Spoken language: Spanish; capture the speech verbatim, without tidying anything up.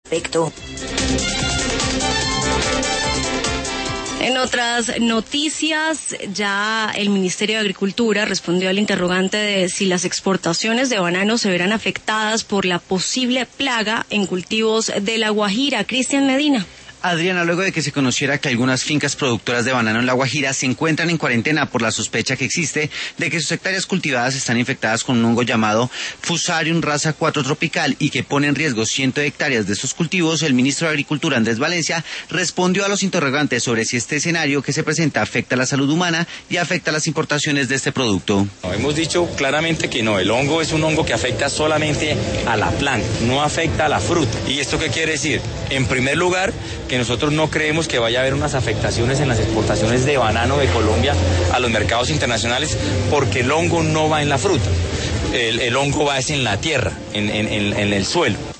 respecto. En otras noticias, ya el Ministerio de Agricultura respondió al interrogante de si las exportaciones de banano se verán afectadas por la posible plaga en cultivos de La Guajira. Cristian Medina. Adriana, luego de que se conociera que algunas fincas productoras de banano en La Guajira se encuentran en cuarentena por la sospecha que existe de que sus hectáreas cultivadas están infectadas con un hongo llamado Fusarium raza cuatro tropical y que pone en riesgo cientos de hectáreas de estos cultivos, el ministro de Agricultura, Andrés Valencia, respondió a los interrogantes sobre si este escenario que se presenta afecta a la salud humana y afecta a las importaciones de este producto. No, hemos dicho claramente que no, el hongo es un hongo que afecta solamente a la planta, no afecta a la fruta. ¿Y esto qué quiere decir? En primer lugar, que nosotros no creemos que vaya a haber unas afectaciones en las exportaciones de banano de Colombia a los mercados internacionales, porque el hongo no va en la fruta, el, el hongo va es en la tierra, en, en, en el suelo.